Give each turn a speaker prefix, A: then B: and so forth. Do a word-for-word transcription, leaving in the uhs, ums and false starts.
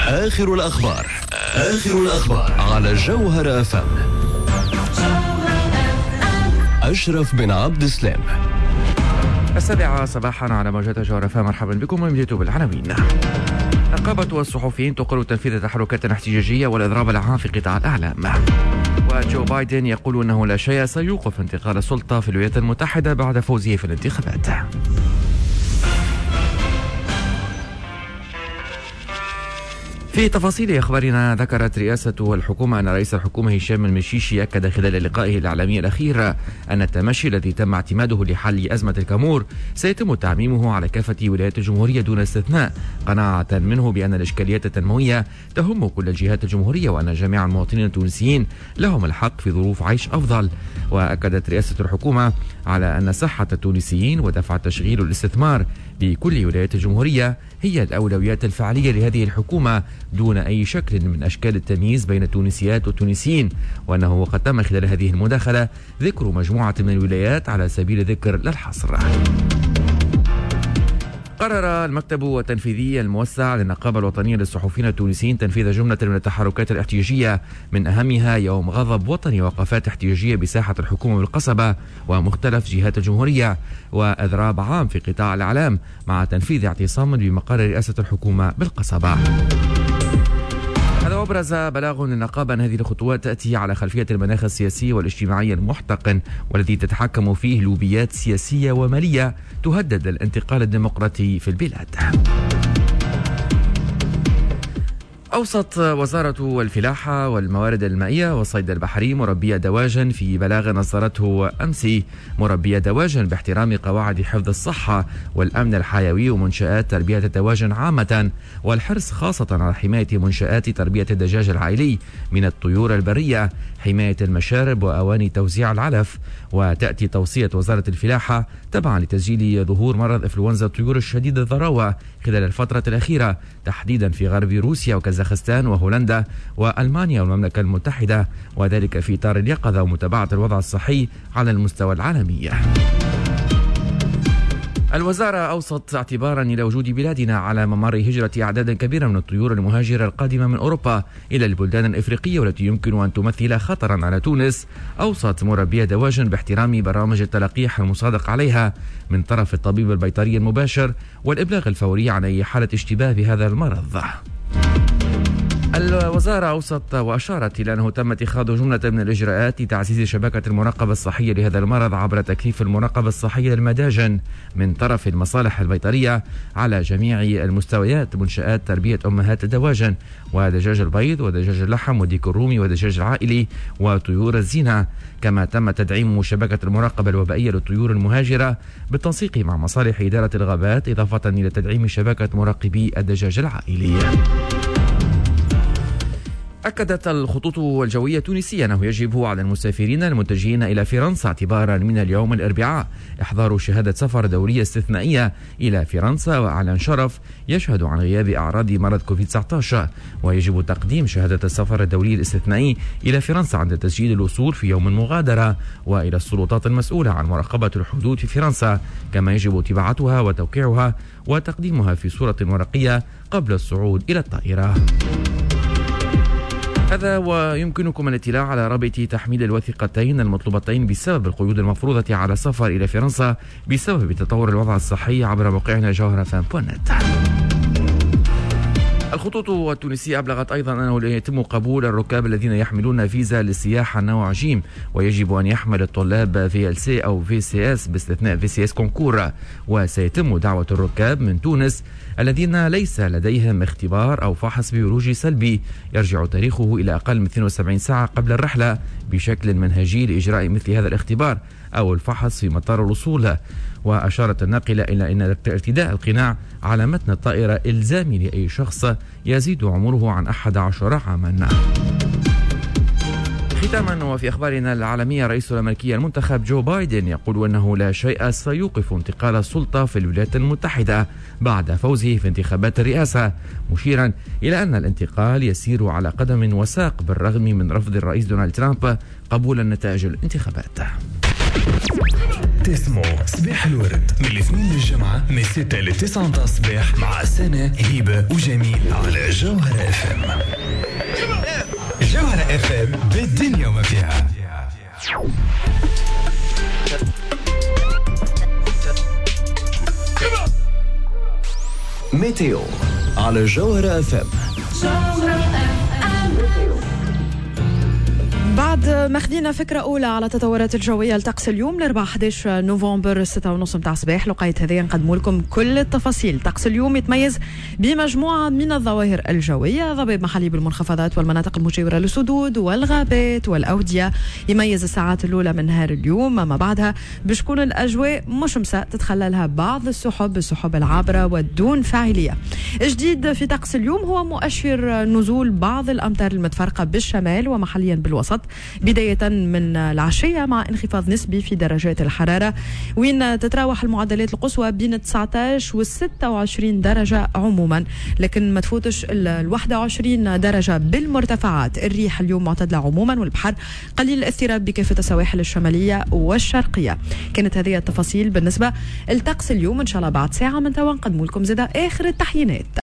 A: آخر الأخبار آخر الأخبار على جوهر أف أم. أشرف بن عبد السلام.
B: السابعة صباحا على موجات جوهر أف أم. مرحبا بكم ومجيتوا بالعناوين. نقابة الصحفيين تقر تنفيذ تحركات احتجاجية والإضراب العام في قطاع الإعلام. وجو بايدن يقول أنه لا شيء سيوقف انتقال السلطة في الولايات المتحدة بعد فوزه في الانتخابات. في تفاصيل أخبارنا، ذكرت رئاسة الحكومة أن رئيس الحكومة هشام المشيشي أكد خلال لقائه الإعلامي الأخير أن التمشي الذي تم اعتماده لحل أزمة الكامور سيتم تعميمه على كافة ولايات الجمهورية دون استثناء، قناعة منه بأن الإشكاليات التنموية تهم كل الجهات الجمهورية وأن جميع المواطنين التونسيين لهم الحق في ظروف عيش أفضل. وأكدت رئاسة الحكومة على أن صحة التونسيين ودفع التشغيل والاستثمار بكل ولايات الجمهورية هي الأولويات الفعلية لهذه الحكومة دون أي شكل من أشكال التمييز بين التونسيات والتونسيين، وأنه قد تم خلال هذه المداخلة ذكر مجموعة من الولايات على سبيل الذكر لا الحصر. قرر المكتب التنفيذي الموسع للنقابة الوطنية للصحفيين التونسيين تنفيذ جملة من التحركات الاحتجاجية، من أهمها يوم غضب وطني وقفات احتجاجية بساحة الحكومة بالقصبة ومختلف جهات الجمهورية، وإضراب عام في قطاع الإعلام مع تنفيذ اعتصام بمقر رئاسة الحكومة بالقصبة. هذا وابرز بلاغ للنقابة أن هذه الخطوات تأتي على خلفية المناخ السياسي والاجتماعي المحتقن والذي تتحكم فيه لوبيات سياسية ومالية تهدد الانتقال الديمقراطي في البلاد. أوصت وزارة الفلاحة والموارد المائية والصيد البحري مربية دواجن في بلاغ أصدرته أمس مربية دواجن باحترام قواعد حفظ الصحة والأمن الحيوي ومنشآت تربية الدواجن عامة، والحرص خاصة على حماية منشآت تربية الدجاج العائلي من الطيور البرية، حماية المشارب وأواني توزيع العلف. وتأتي توصية وزارة الفلاحة تبعا لتسجيل ظهور مرض إنفلونزا الطيور الشديد الضراوة خلال الفترة الأخيرة تحديدا في غرب روسيا وكازاخستان وهولندا وألمانيا والمملكة المتحدة، وذلك في إطار اليقظة ومتابعة الوضع الصحي على المستوى العالمي. الوزارة أوصت اعتبارا إلى وجود بلادنا على ممر هجرة أعداد كبيرة من الطيور المهاجرة القادمة من أوروبا إلى البلدان الإفريقية والتي يمكن أن تمثل خطرا على تونس، أوصت مربية دواجن باحترام برامج التلقيح المصادق عليها من طرف الطبيب البيطري المباشر والإبلاغ الفوري عن أي حالة اشتباه بهذا المرض. الوزارة أوصت وأشارت إلى أنه تم اتخاذ جملة من الإجراءات لتعزيز شبكة المراقبة الصحية لهذا المرض عبر تكثيف المراقبة الصحية للمداجن من طرف المصالح البيطرية على جميع المستويات، منشآت تربية أمهات الدواجن ودجاج البيض ودجاج اللحم والديك الرومي ودجاج العائلي وطيور الزينة. كما تم تدعيم شبكة المراقبة الوبائية للطيور المهاجرة بالتنسيق مع مصالح إدارة الغابات، إضافة إلى تدعيم شبكة مراقبي الدجاج العائلي. أكدت الخطوط الجوية التونسية أنه يجب على المسافرين المتجهين إلى فرنسا اعتبارا من اليوم الأربعاء إحضار شهادة سفر دولية استثنائية إلى فرنسا وأعلان شرف يشهد عن غياب أعراض مرض كوفيد تسعة عشر، ويجب تقديم شهادة السفر الدولي الاستثنائي إلى فرنسا عند تسجيل الوصول في يوم المغادرة وإلى السلطات المسؤولة عن مراقبة الحدود في فرنسا، كما يجب طباعتها وتوقيعها وتقديمها في صورة ورقية قبل الصعود إلى الطائرة. هذا ويمكنكم الاطلاع على رابط تحميل الوثيقتين المطلوبتين بسبب القيود المفروضة على السفر إلى فرنسا بسبب تطور الوضع الصحي عبر موقعنا جوهر أف أم دوت نت. الخطوط التونسية أبلغت أيضا أنه لا يتم قبول الركاب الذين يحملون فيزا للسياحة نوع جيم، ويجب أن يحمل الطلاب في ال سي أو في سي اس باستثناء في سي اس كونكور، وسيتم دعوة الركاب من تونس الذين ليس لديهم اختبار أو فحص بيولوجي سلبي يرجع تاريخه إلى أقل من اثنتين وسبعين ساعة قبل الرحلة بشكل منهجي لإجراء مثل هذا الاختبار أو الفحص في مطار الوصول. وأشارت الناقلة إلى أن ارتداء القناع على متن الطائرة إلزامي لأي شخص يزيد عمره عن أحد عشر عاما. ختاما وفي أخبارنا العالمية، رئيس الأمريكي المنتخب جو بايدن يقول أنه لا شيء سيوقف انتقال السلطة في الولايات المتحدة بعد فوزه في انتخابات الرئاسة، مشيرا إلى أن الانتقال يسير على قدم وساق بالرغم من رفض الرئيس دونالد ترامب قبول النتائج الانتخابات.
C: تسمو صباح الورد من الاثنين للجمعة من ستة لتسعة متاع الصباح مع سنة هبة وجميل على جوهرة اف ام. جوهرة اف ام بالدنيا وما فيها.
A: ميتيو على جوهرة اف ام.
D: بعد ما خدينا فكرة أولى على التطورات الجوية لطقس اليوم الأربعاء أحد عشر نوفمبر ستة ونص متاع الصباح، لقيت هذه نقدموا لكم كل التفاصيل. طقس اليوم يتميز بمجموعة من الظواهر الجوية، ضباب محلي بالمنخفضات والمناطق المجاورة للسدود والغابات والأودية. يميز الساعات الأولى من نهار اليوم، ما بعدها بشكون الأجواء مشمسة تتخللها بعض السحب السحب العابرة والدون فاعلية. جديد في طقس اليوم هو مؤشر نزول بعض الأمطار المتفرقة بالشمال ومحليا بالوسط، بداية من العشية مع انخفاض نسبي في درجات الحرارة، وين تتراوح المعدلات القصوى بين تسعة عشر و ستة وعشرين درجة عموما، لكن ما تفوتش ال واحد وعشرين درجة بالمرتفعات. الريح اليوم معتدلة عموما، والبحر قليل الاضطراب بكافة السواحل الشمالية والشرقية. كانت هذه التفاصيل بالنسبة لطقس اليوم. إن شاء الله بعد ساعة من توا نقدم لكم زادة آخر التحيينات.